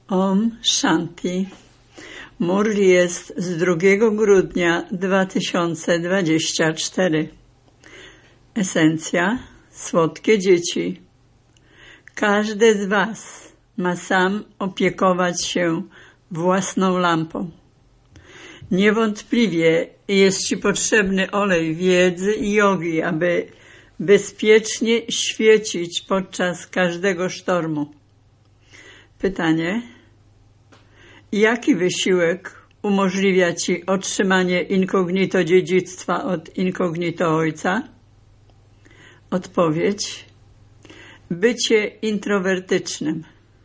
Om Shanti. Murli jest z 2 grudnia 2024. Esencja: słodkie dzieci. Każdy z Was ma sam opiekować się własną lampą. Niewątpliwie jest Ci potrzebny olej wiedzy i jogi, aby bezpiecznie świecić podczas każdego sztormu. Pytanie: jaki wysiłek umożliwia Ci otrzymanie incognito dziedzictwa od incognito Ojca? Odpowiedź: bycie introwertycznym.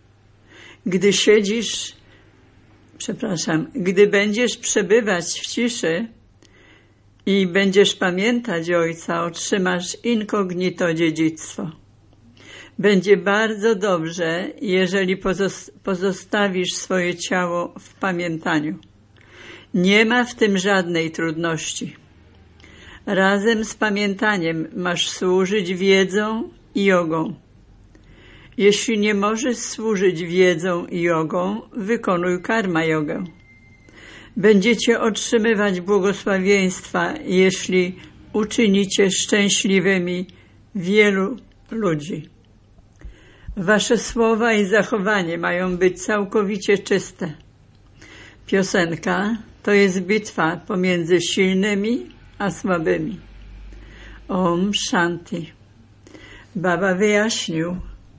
Gdy będziesz przebywać w ciszy i będziesz pamiętać Ojca, otrzymasz incognito dziedzictwo. Będzie bardzo dobrze, jeżeli pozostawisz swoje ciało w pamiętaniu. Nie ma w tym żadnej trudności. Razem z pamiętaniem masz służyć wiedzą i jogą. Jeśli nie możesz służyć wiedzą i jogą, wykonuj karma jogę. Będziecie otrzymywać błogosławieństwa, jeśli uczynicie szczęśliwymi wielu ludzi. Wasze słowa i zachowanie mają być całkowicie czyste. Piosenka to jest bitwa pomiędzy silnymi a słabymi. Om Shanti. Baba wyjaśnił,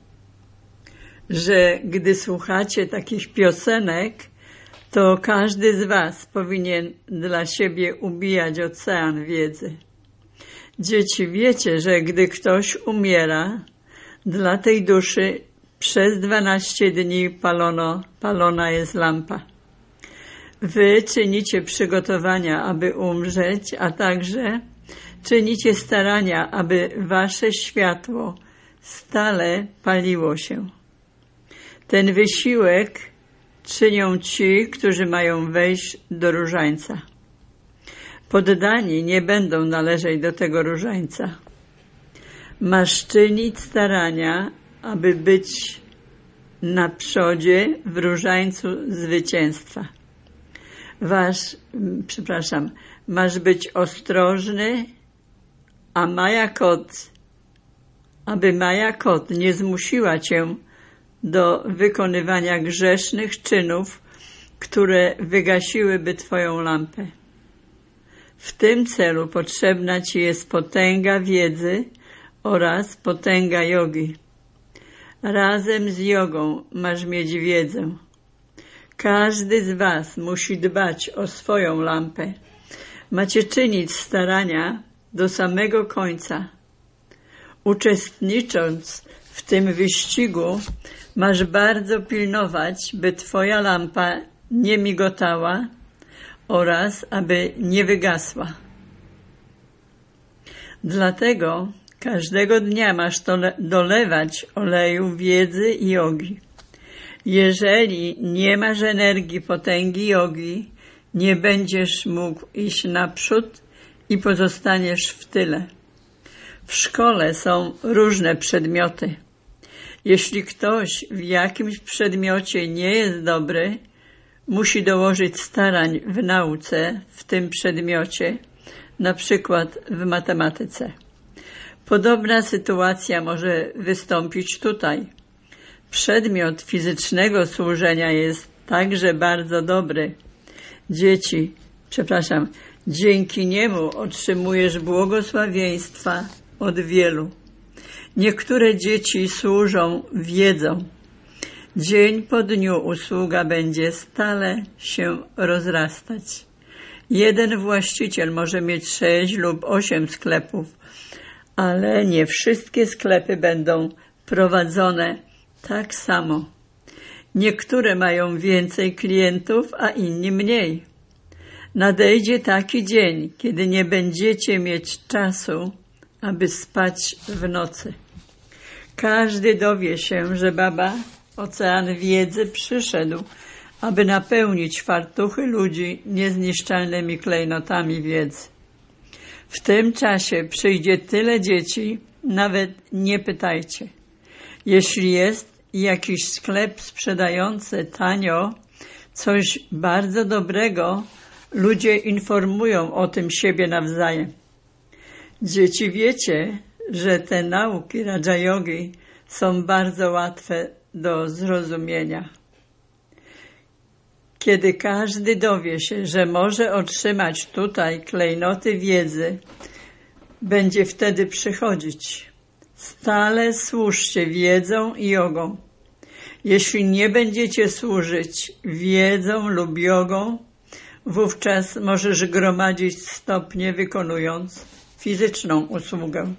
że gdy słuchacie takich piosenek, to każdy z Was powinien dla siebie ubijać ocean wiedzy. Dzieci, wiecie, że gdy ktoś umiera, dla tej duszy przez 12 dni palona jest lampa. Wy czynicie przygotowania, aby umrzeć, a także czynicie starania, aby wasze światło stale paliło się. Ten wysiłek czynią ci, którzy mają wejść do różańca. Poddani nie będą należeć do tego różańca. Masz czynić starania, aby być na przodzie w różańcu zwycięstwa. Masz być ostrożny, aby Maja Kot nie zmusiła cię do wykonywania grzesznych czynów, które wygasiłyby twoją lampę. W tym celu potrzebna ci jest potęga wiedzy oraz potęga jogi. Razem z jogą masz mieć wiedzę. Każdy z Was musi dbać o swoją lampę. Macie czynić starania do samego końca. Uczestnicząc w tym wyścigu, masz bardzo pilnować, by Twoja lampa nie migotała oraz aby nie wygasła. Dlatego każdego dnia masz dolewać oleju wiedzy i jogi. Jeżeli nie masz energii potęgi jogi, nie będziesz mógł iść naprzód i pozostaniesz w tyle. W szkole są różne przedmioty. Jeśli ktoś w jakimś przedmiocie nie jest dobry, musi dołożyć starań w nauce w tym przedmiocie, na przykład w matematyce. Podobna sytuacja może wystąpić tutaj. Przedmiot fizycznego służenia jest także bardzo dobry. Dzięki niemu otrzymujesz błogosławieństwa od wielu. Niektóre dzieci służą wiedzą. Dzień po dniu usługa będzie stale się rozrastać. Jeden właściciel może mieć 6 lub 8 sklepów, ale nie wszystkie sklepy będą prowadzone tak samo. Niektóre mają więcej klientów, a inni mniej. Nadejdzie taki dzień, kiedy nie będziecie mieć czasu, aby spać w nocy. Każdy dowie się, że Baba, ocean wiedzy, przyszedł, aby napełnić fartuchy ludzi niezniszczalnymi klejnotami wiedzy. W tym czasie przyjdzie tyle dzieci, nawet nie pytajcie. Jeśli jest jakiś sklep sprzedający tanio coś bardzo dobrego, ludzie informują o tym siebie nawzajem. Dzieci, wiecie, że te nauki Raja Yogi są bardzo łatwe do zrozumienia. Kiedy każdy dowie się, że może otrzymać tutaj klejnoty wiedzy, będzie wtedy przychodzić. Stale służcie wiedzą i jogą. Jeśli nie będziecie służyć wiedzą lub jogą, wówczas możesz gromadzić stopnie, wykonując fizyczną usługę.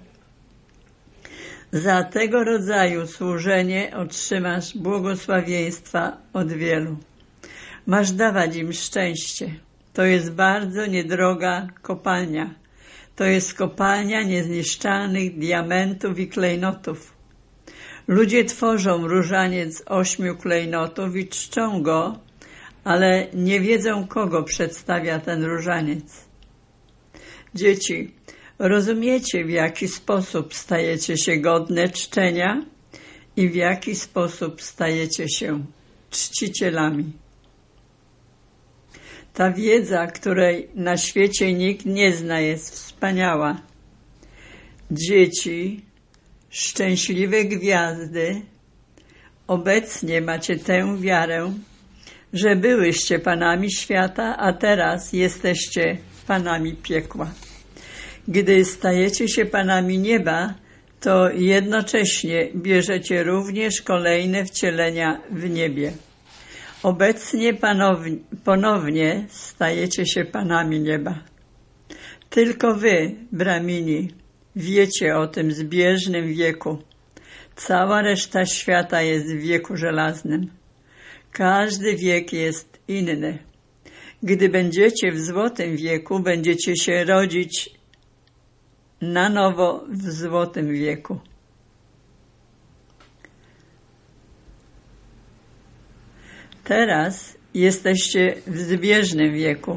Za tego rodzaju służenie otrzymasz błogosławieństwa od wielu. Masz dawać im szczęście. To jest bardzo niedroga kopalnia. To jest kopalnia niezniszczalnych diamentów i klejnotów. Ludzie tworzą różaniec 8 klejnotów i czczą go, ale nie wiedzą, kogo przedstawia ten różaniec. Dzieci, rozumiecie, w jaki sposób stajecie się godne czczenia i w jaki sposób stajecie się czcicielami. Ta wiedza, której na świecie nikt nie zna, jest wspaniała. Dzieci, szczęśliwe gwiazdy, obecnie macie tę wiarę, że byłyście panami świata, a teraz jesteście panami piekła. Gdy stajecie się panami nieba, to jednocześnie bierzecie również kolejne wcielenia w niebie. Obecnie ponownie stajecie się panami nieba. Tylko wy, Brahmini, wiecie o tym zbieżnym wieku. Cała reszta świata jest w wieku żelaznym. Każdy wiek jest inny. Gdy będziecie w złotym wieku, będziecie się rodzić na nowo w złotym wieku. Teraz jesteście w zbieżnym wieku.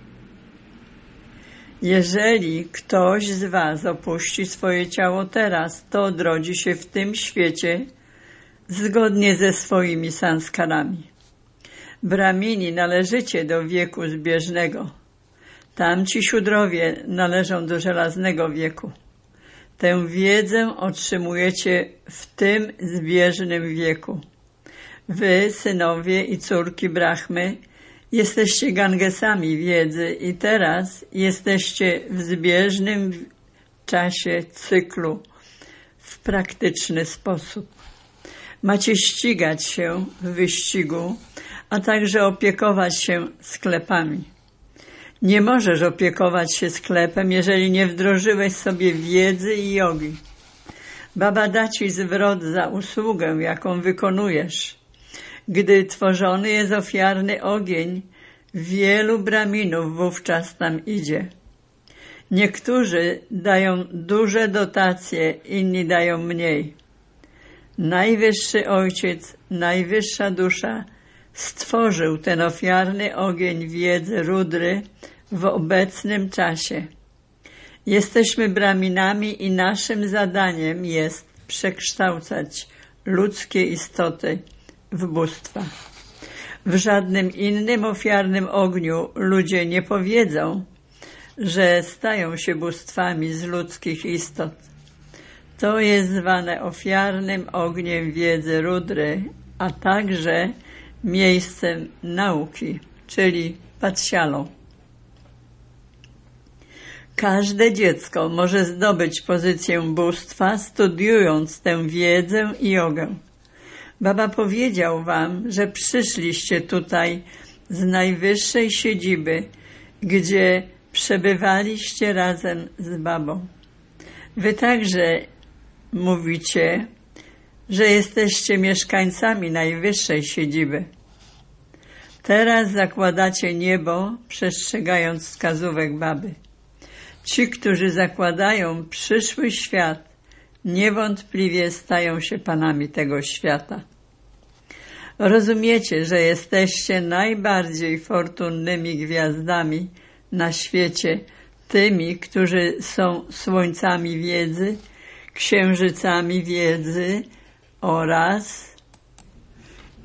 Jeżeli ktoś z was opuści swoje ciało teraz, to odrodzi się w tym świecie zgodnie ze swoimi sanskarami. Brahmini należycie do wieku zbieżnego. Tamci siódrowie należą do żelaznego wieku. Tę wiedzę otrzymujecie w tym zbieżnym wieku. Wy, synowie i córki Brahmy, jesteście Gangesami wiedzy i teraz jesteście w zbieżnym czasie cyklu w praktyczny sposób. Macie ścigać się w wyścigu, a także opiekować się sklepami. Nie możesz opiekować się sklepem, jeżeli nie wdrożyłeś sobie wiedzy i jogi. Baba da ci zwrot za usługę, jaką wykonujesz. Gdy tworzony jest ofiarny ogień, wielu braminów wówczas tam idzie. Niektórzy dają duże dotacje, inni dają mniej. Najwyższy Ojciec, najwyższa dusza stworzył ten ofiarny ogień wiedzy Rudry w obecnym czasie. Jesteśmy braminami i naszym zadaniem jest przekształcać ludzkie istoty w bóstwa. W żadnym innym ofiarnym ogniu ludzie nie powiedzą, że stają się bóstwami z ludzkich istot. To jest zwane ofiarnym ogniem wiedzy Rudry, a także miejscem nauki, czyli padsjalą. Każde dziecko może zdobyć pozycję bóstwa, studiując tę wiedzę i jogę. Baba powiedział wam, że przyszliście tutaj z najwyższej siedziby, gdzie przebywaliście razem z babą. Wy także mówicie, że jesteście mieszkańcami najwyższej siedziby. Teraz zakładacie niebo, przestrzegając wskazówek baby. Ci, którzy zakładają przyszły świat, niewątpliwie stają się panami tego świata. Rozumiecie, że jesteście najbardziej fortunnymi gwiazdami na świecie, tymi, którzy są słońcami wiedzy, księżycami wiedzy oraz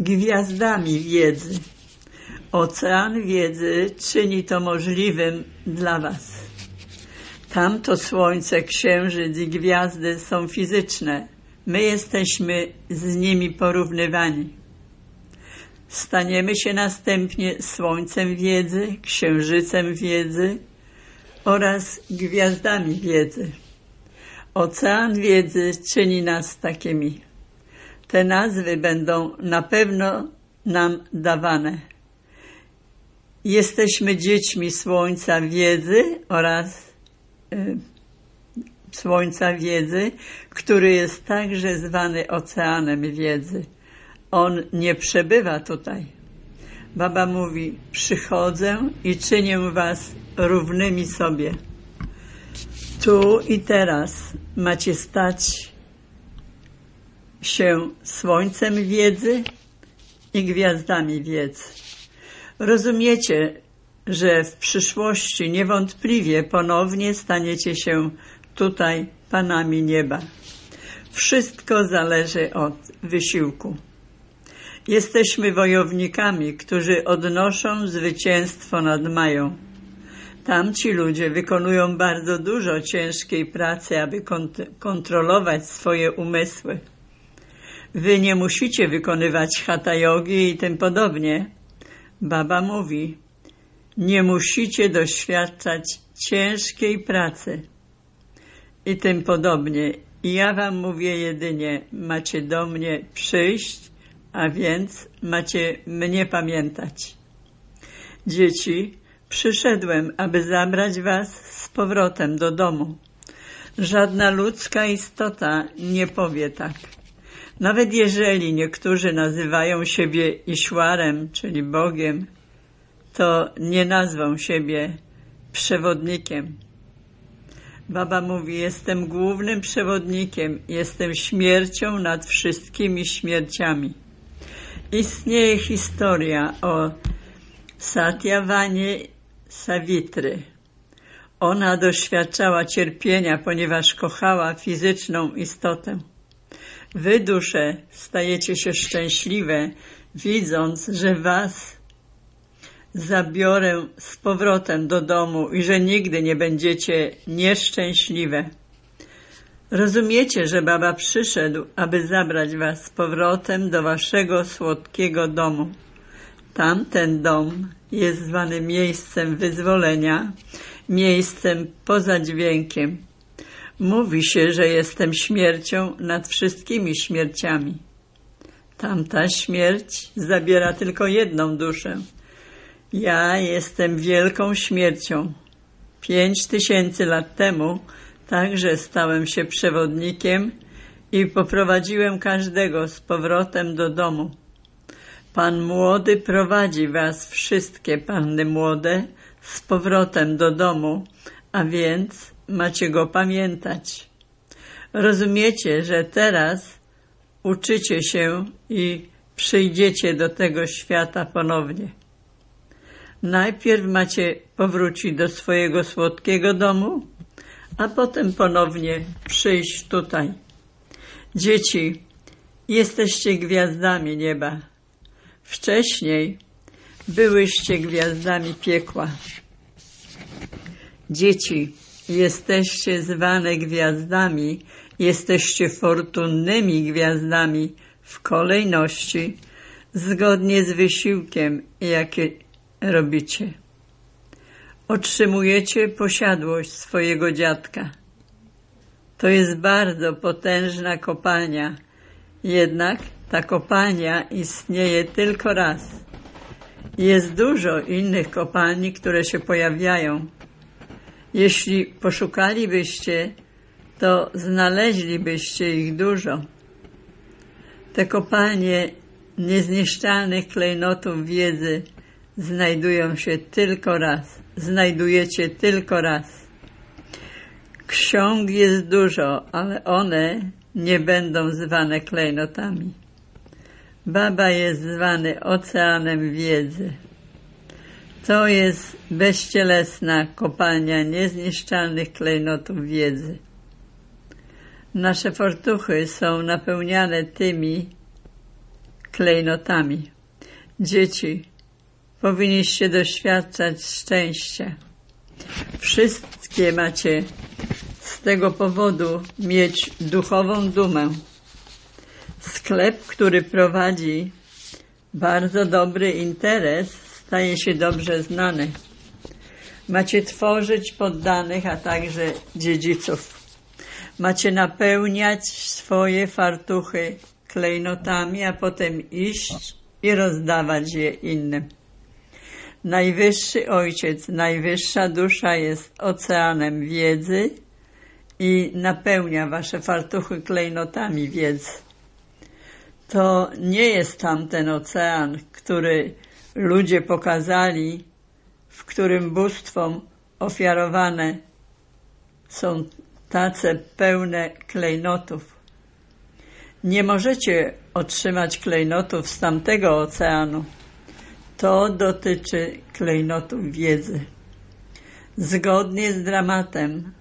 gwiazdami wiedzy. Ocean wiedzy czyni to możliwym dla was. Tamto słońce, księżyc i gwiazdy są fizyczne. My jesteśmy z nimi porównywani. Staniemy się następnie słońcem wiedzy, księżycem wiedzy oraz gwiazdami wiedzy. Ocean wiedzy czyni nas takimi. Te nazwy będą na pewno nam dawane. Jesteśmy dziećmi słońca wiedzy oraz słońca wiedzy, który jest także zwany oceanem wiedzy. On nie przebywa tutaj. Baba mówi, przychodzę i czynię was równymi sobie. Tu i teraz macie stać się słońcem wiedzy i gwiazdami wiedzy. Rozumiecie, że w przyszłości niewątpliwie ponownie staniecie się tutaj panami nieba. Wszystko zależy od wysiłku. Jesteśmy wojownikami, którzy odnoszą zwycięstwo nad Mają. Tamci ludzie wykonują bardzo dużo ciężkiej pracy, aby kontrolować swoje umysły. Wy nie musicie wykonywać hatha jogi i tym podobnie. Baba mówi, nie musicie doświadczać ciężkiej pracy i tym podobnie. I ja wam mówię jedynie, macie do mnie przyjść, a więc macie mnie pamiętać. Dzieci, przyszedłem, aby zabrać was z powrotem do domu. Żadna ludzka istota nie powie tak. Nawet jeżeli niektórzy nazywają siebie Ishwarem, czyli Bogiem, to nie nazwą siebie przewodnikiem. Baba mówi, jestem głównym przewodnikiem, jestem śmiercią nad wszystkimi śmierciami. Istnieje historia o Satyavanie Savitry. Ona doświadczała cierpienia, ponieważ kochała fizyczną istotę. Wy, dusze, stajecie się szczęśliwe, widząc, że was zabiorę z powrotem do domu i że nigdy nie będziecie nieszczęśliwe. Rozumiecie, że Baba przyszedł, aby zabrać was z powrotem do waszego słodkiego domu. Tamten dom jest zwany miejscem wyzwolenia, miejscem poza dźwiękiem. Mówi się, że jestem śmiercią nad wszystkimi śmierciami. Tamta śmierć zabiera tylko jedną duszę. Ja jestem wielką śmiercią. 5000 lat temu także stałem się przewodnikiem i poprowadziłem każdego z powrotem do domu. Pan młody prowadzi was wszystkie panny młode z powrotem do domu, a więc macie go pamiętać. Rozumiecie, że teraz uczycie się i przyjdziecie do tego świata ponownie. Najpierw macie powrócić do swojego słodkiego domu, a potem ponownie przyjść tutaj. Dzieci, jesteście gwiazdami nieba. Wcześniej byłyście gwiazdami piekła. Dzieci, jesteście zwane gwiazdami, jesteście fortunnymi gwiazdami w kolejności, zgodnie z wysiłkiem, jaki robicie. Otrzymujecie posiadłość swojego dziadka. To jest bardzo potężna kopalnia, jednak ta kopalnia istnieje tylko raz. Jest dużo innych kopalni, które się pojawiają. Jeśli poszukalibyście, to znaleźlibyście ich dużo. Te kopalnie niezniszczalnych klejnotów wiedzy znajdują się tylko raz. Znajdujecie tylko raz. Ksiąg jest dużo, ale one nie będą zwane klejnotami. Baba jest zwany oceanem wiedzy. To jest bezcielesna kopalnia niezniszczalnych klejnotów wiedzy. Nasze fortuchy są napełniane tymi klejnotami. Dzieci, powinniście doświadczać szczęścia. Wszystkie macie z tego powodu mieć duchową dumę. Sklep, który prowadzi bardzo dobry interes, staje się dobrze znany. Macie tworzyć poddanych, a także dziedziców. Macie napełniać swoje fartuchy klejnotami, a potem iść i rozdawać je innym. Najwyższy Ojciec, najwyższa dusza jest oceanem wiedzy i napełnia wasze fartuchy klejnotami wiedzy. To nie jest tamten ocean, który ludzie pokazali, w którym bóstwom ofiarowane są tace pełne klejnotów. Nie możecie otrzymać klejnotów z tamtego oceanu. To dotyczy klejnotów wiedzy. Zgodnie z dramatem,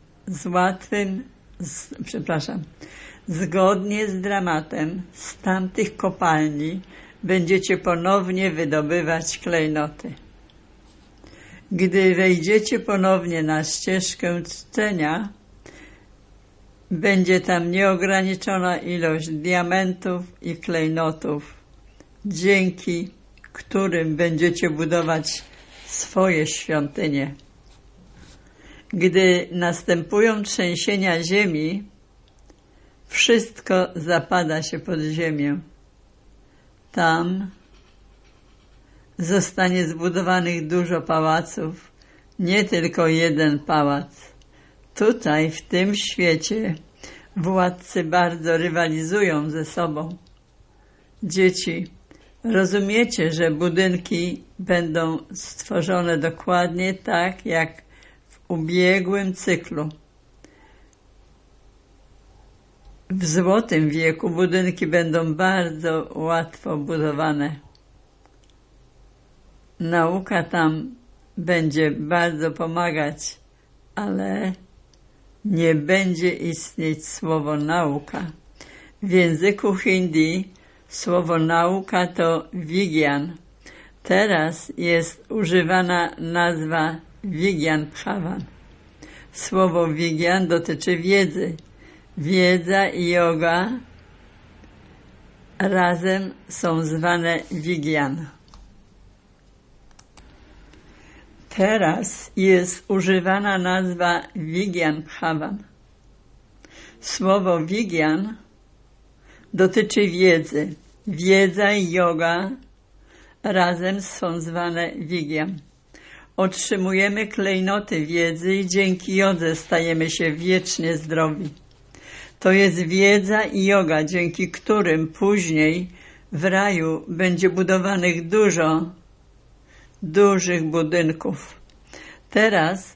zgodnie z dramatem z tamtych kopalni będziecie ponownie wydobywać klejnoty. Gdy wejdziecie ponownie na ścieżkę czczenia, będzie tam nieograniczona ilość diamentów i klejnotów, dzięki którym będziecie budować swoje świątynie. Gdy następują trzęsienia ziemi, wszystko zapada się pod ziemię. Tam zostanie zbudowanych dużo pałaców, nie tylko jeden pałac. Tutaj, w tym świecie, władcy bardzo rywalizują ze sobą. Dzieci, rozumiecie, że budynki będą stworzone dokładnie tak, jak w ubiegłym cyklu. W złotym wieku budynki będą bardzo łatwo budowane. Nauka tam będzie bardzo pomagać, ale nie będzie istnieć słowo nauka. W języku hindi słowo nauka to Vigyan. Teraz jest używana nazwa Vigyan Bhavan. Słowo Vigyan dotyczy wiedzy. Wiedza i yoga razem są zwane Vigyan. Teraz jest używana nazwa Vigyan Bhavan. Słowo Vigyan dotyczy wiedzy. Wiedza i yoga razem są zwane Vigyan. Otrzymujemy klejnoty wiedzy i dzięki jodze stajemy się wiecznie zdrowi. To jest wiedza i yoga, dzięki którym później w raju będzie budowanych dużo dużych budynków. Teraz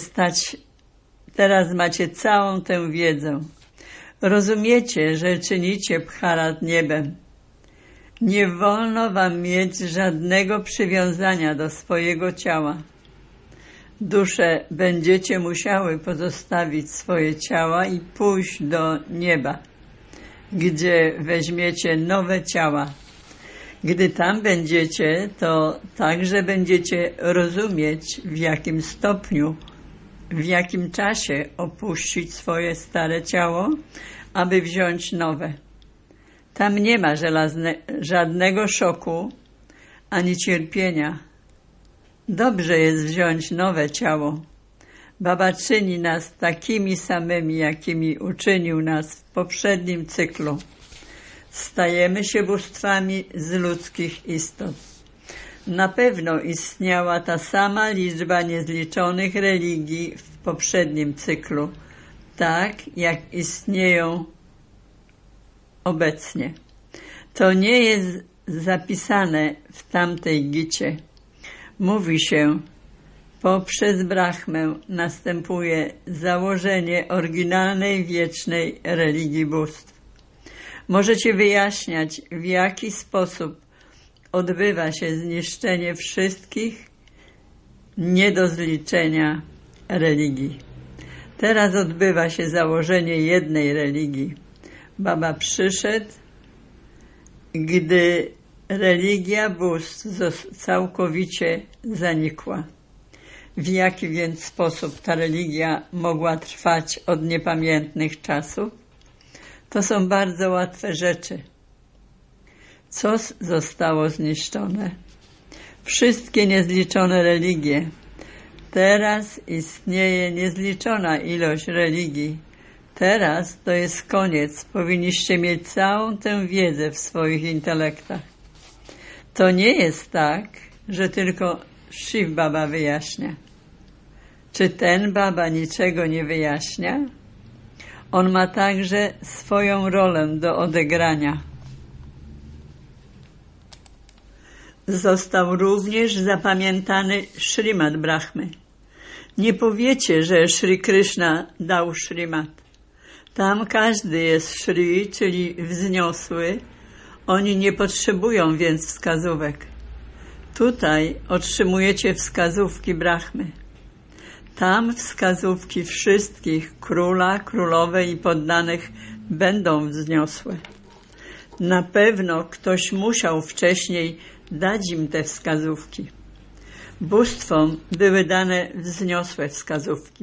macie całą tę wiedzę. Rozumiecie, że czynicie bharat niebem. Nie wolno wam mieć żadnego przywiązania do swojego ciała. Dusze będziecie musiały pozostawić swoje ciała i pójść do nieba, gdzie weźmiecie nowe ciała. Gdy tam będziecie, to także będziecie rozumieć, w jakim stopniu, w jakim czasie opuścić swoje stare ciało, aby wziąć nowe. Tam nie ma żadnego szoku ani cierpienia. Dobrze jest wziąć nowe ciało. Baba czyni nas takimi samymi, jakimi uczynił nas w poprzednim cyklu. Stajemy się bóstwami z ludzkich istot. Na pewno istniała ta sama liczba niezliczonych religii w poprzednim cyklu, tak jak istnieją obecnie. To nie jest zapisane w tamtej gicie. Mówi się, poprzez Brahmę następuje założenie oryginalnej, wiecznej religii bóstw. Możecie wyjaśniać, w jaki sposób odbywa się zniszczenie wszystkich nie do zliczenia religii. Teraz odbywa się założenie jednej religii. Baba przyszedł gdy religia bóstw całkowicie zanikła. W jaki więc sposób ta religia mogła trwać od niepamiętnych czasów? To są bardzo łatwe rzeczy. Co zostało zniszczone? Wszystkie niezliczone religie. Teraz istnieje niezliczona ilość religii. Teraz to jest koniec. Powinniście mieć całą tę wiedzę w swoich intelektach. To nie jest tak, że tylko Shiv Baba wyjaśnia. Czy ten Baba niczego nie wyjaśnia? On ma także swoją rolę do odegrania. Został również zapamiętany Śrimad Brahmy. Nie powiecie, że Shri Krishna dał Śrimad. Tam każdy jest Shri, czyli wzniosły. Oni nie potrzebują więc wskazówek. Tutaj otrzymujecie wskazówki Brahmy. Tam wskazówki wszystkich króla, królowej i poddanych będą wzniosłe. Na pewno ktoś musiał wcześniej dać im te wskazówki. Bóstwom były dane wzniosłe wskazówki.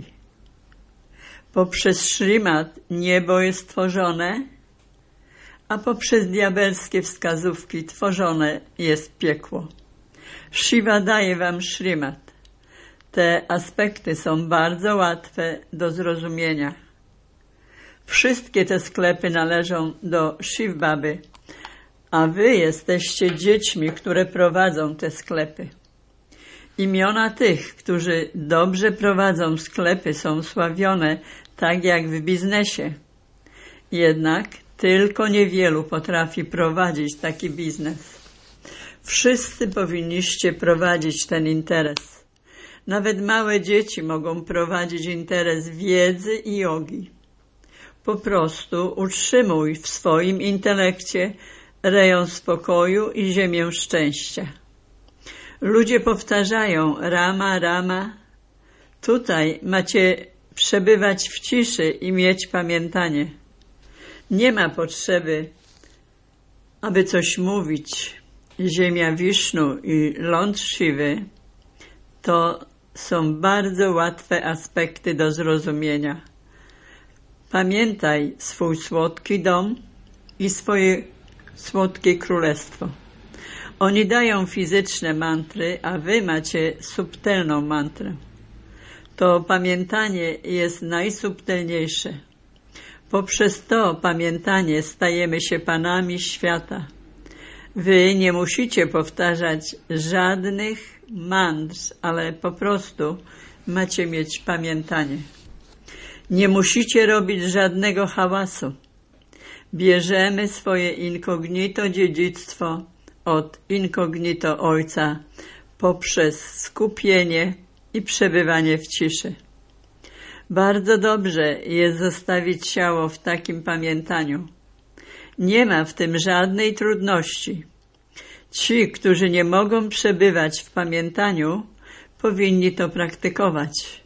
Poprzez Śrimad niebo jest tworzone, a poprzez diabelskie wskazówki tworzone jest piekło. Shiva daje wam Śrimad. Te aspekty są bardzo łatwe do zrozumienia. Wszystkie te sklepy należą do Shiv Baby, a wy jesteście dziećmi, które prowadzą te sklepy. Imiona tych, którzy dobrze prowadzą sklepy, są sławione tak jak w biznesie. Jednak tylko niewielu potrafi prowadzić taki biznes. Wszyscy powinniście prowadzić ten interes. Nawet małe dzieci mogą prowadzić interes wiedzy i jogi. Po prostu utrzymuj w swoim intelekcie rejon spokoju i ziemię szczęścia. Ludzie powtarzają Rama, Rama. Tutaj macie przebywać w ciszy i mieć pamiętanie. Nie ma potrzeby, aby coś mówić. Ziemia Wisznu i ląd Siwy to są bardzo łatwe aspekty do zrozumienia. Pamiętaj swój słodki dom i swoje słodkie królestwo. Oni dają fizyczne mantry, a wy macie subtelną mantrę. To pamiętanie jest najsubtelniejsze. Poprzez to pamiętanie stajemy się panami świata. Wy nie musicie powtarzać żadnych mantr, ale po prostu macie mieć pamiętanie. Nie musicie robić żadnego hałasu. Bierzemy swoje incognito dziedzictwo od incognito Ojca poprzez skupienie i przebywanie w ciszy. Bardzo dobrze jest zostawić ciało w takim pamiętaniu. Nie ma w tym żadnej trudności. Ci, którzy nie mogą przebywać w pamiętaniu, powinni to praktykować.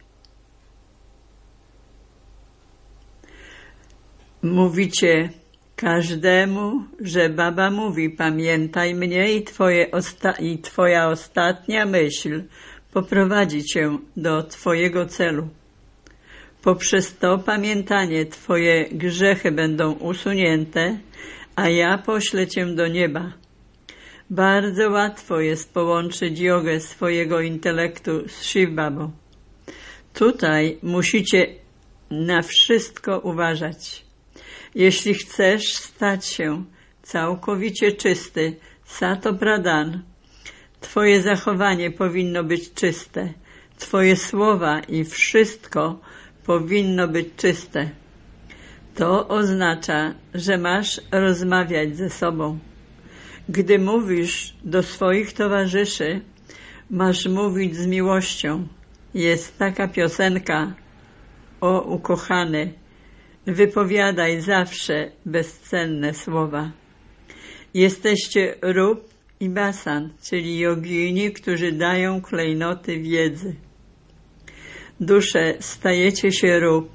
Mówicie każdemu, że Baba mówi: pamiętaj mnie i twoja ostatnia myśl poprowadzi cię do twojego celu. Poprzez to pamiętanie twoje grzechy będą usunięte, a ja poślę cię do nieba. Bardzo łatwo jest połączyć jogę swojego intelektu z Shiv Babą. Tutaj musicie na wszystko uważać. Jeśli chcesz stać się całkowicie czysty, Sato Pradhan, twoje zachowanie powinno być czyste, twoje słowa i wszystko powinno być czyste. To oznacza, że masz rozmawiać ze sobą. Gdy mówisz do swoich towarzyszy, masz mówić z miłością. Jest taka piosenka: o ukochany, wypowiadaj zawsze bezcenne słowa. Jesteście Rup i Basant, czyli jogini, którzy dają klejnoty wiedzy. Dusze, stajecie się Rup.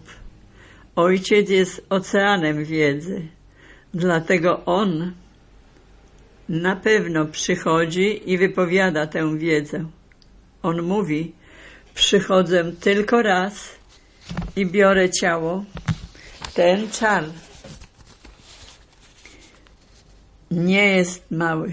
Ojciec jest oceanem wiedzy, dlatego On na pewno przychodzi i wypowiada tę wiedzę. On mówi: przychodzę tylko raz i biorę ciało. Ten czar nie jest mały.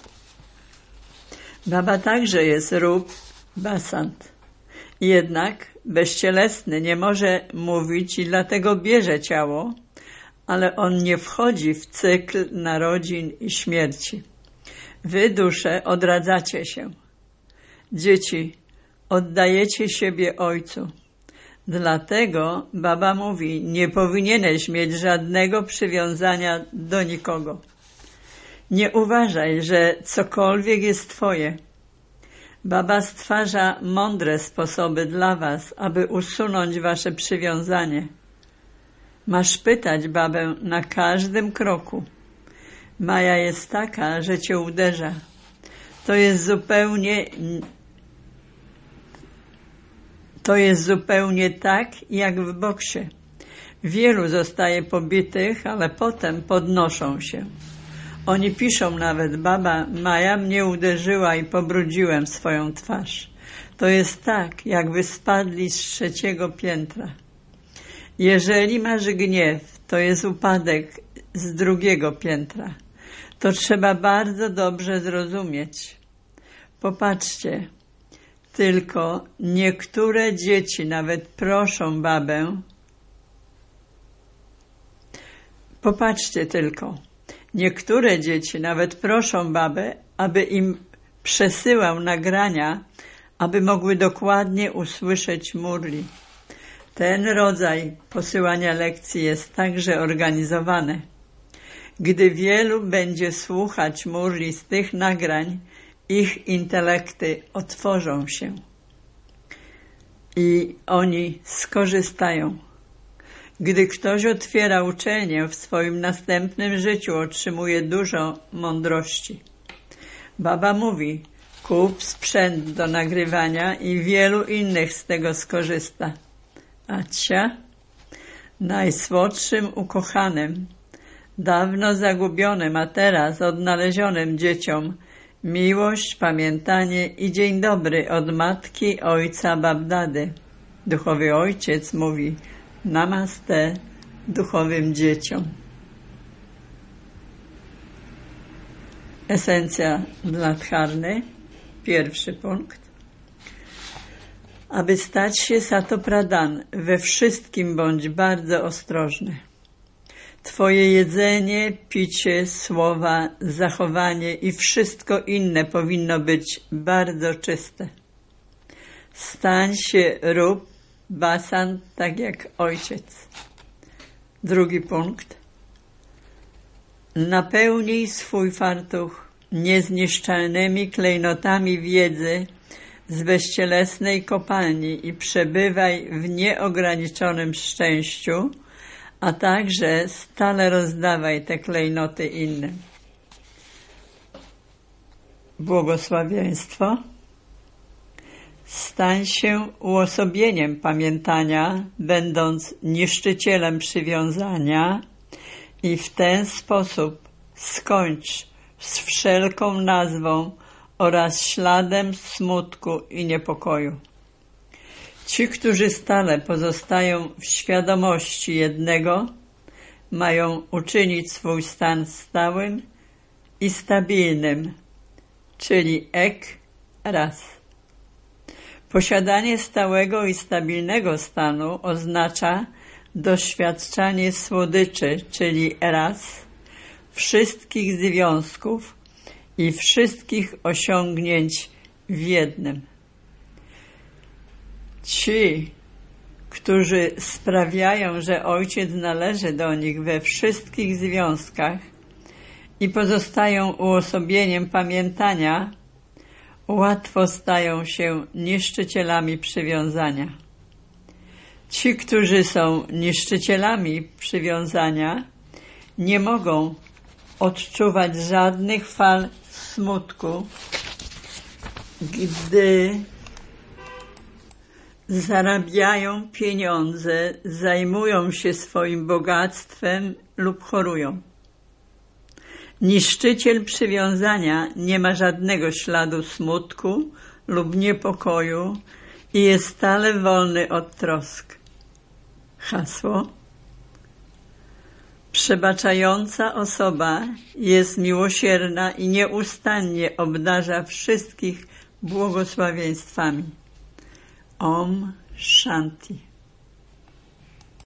Baba także jest Rup Basant. Jednak bezcielesny nie może mówić i dlatego bierze ciało, ale on nie wchodzi w cykl narodzin i śmierci. Wy, dusze, odradzacie się. Dzieci, oddajecie siebie Ojcu. Dlatego Baba mówi: nie powinieneś mieć żadnego przywiązania do nikogo. Nie uważaj, że cokolwiek jest twoje. Baba stwarza mądre sposoby dla was, aby usunąć wasze przywiązanie. Masz pytać Babę na każdym kroku. Maja jest taka, że cię uderza. To jest zupełnie tak, jak w boksie. Wielu zostaje pobitych, ale potem podnoszą się. Oni piszą nawet: baba Maja mnie uderzyła i pobrudziłem swoją twarz. To jest tak, jakby spadli z 3. piętra. Jeżeli masz gniew, to jest upadek z 2. piętra. To trzeba bardzo dobrze zrozumieć. Popatrzcie, tylko niektóre dzieci nawet proszą babę. Popatrzcie tylko. Niektóre dzieci nawet proszą babę, aby im przesyłał nagrania, aby mogły dokładnie usłyszeć murli. Ten rodzaj posyłania lekcji jest także organizowany. Gdy wielu będzie słuchać murli z tych nagrań, ich intelekty otworzą się i oni skorzystają. Gdy ktoś otwiera uczelnię, w swoim następnym życiu otrzymuje dużo mądrości. Baba mówi: kup sprzęt do nagrywania i wielu innych z tego skorzysta. Acia, najsłodszym ukochanym, dawno zagubionym, a teraz odnalezionym dzieciom miłość, pamiętanie i dzień dobry od matki, ojca, Babdady. Duchowy ojciec mówi: namaste duchowym dzieciom. Esencja dla dharmy. 1. punkt. Aby stać się Satopradan, we wszystkim bądź bardzo ostrożny. Twoje jedzenie, picie, słowa, zachowanie i wszystko inne powinno być bardzo czyste. Stań się Rup Basant tak jak ojciec. 2. punkt. Napełnij swój fartuch niezniszczalnymi klejnotami wiedzy z bezcielesnej kopalni i przebywaj w nieograniczonym szczęściu, a także stale rozdawaj te klejnoty innym. Błogosławieństwo. Stań się uosobieniem pamiętania, będąc niszczycielem przywiązania i w ten sposób skończ z wszelką nazwą oraz śladem smutku i niepokoju. Ci, którzy stale pozostają w świadomości jednego, mają uczynić swój stan stałym i stabilnym, czyli raz. Posiadanie stałego i stabilnego stanu oznacza doświadczanie słodyczy, czyli raz, wszystkich związków i wszystkich osiągnięć w jednym. Ci, którzy sprawiają, że Ojciec należy do nich we wszystkich związkach i pozostają uosobieniem pamiętania, łatwo stają się niszczycielami przywiązania. Ci, którzy są niszczycielami przywiązania, nie mogą odczuwać żadnych fal smutku, gdy zarabiają pieniądze, zajmują się swoim bogactwem lub chorują. Niszczyciel przywiązania nie ma żadnego śladu smutku lub niepokoju i jest stale wolny od trosk. Hasło: przebaczająca osoba jest miłosierna i nieustannie obdarza wszystkich błogosławieństwami. Om Shanti.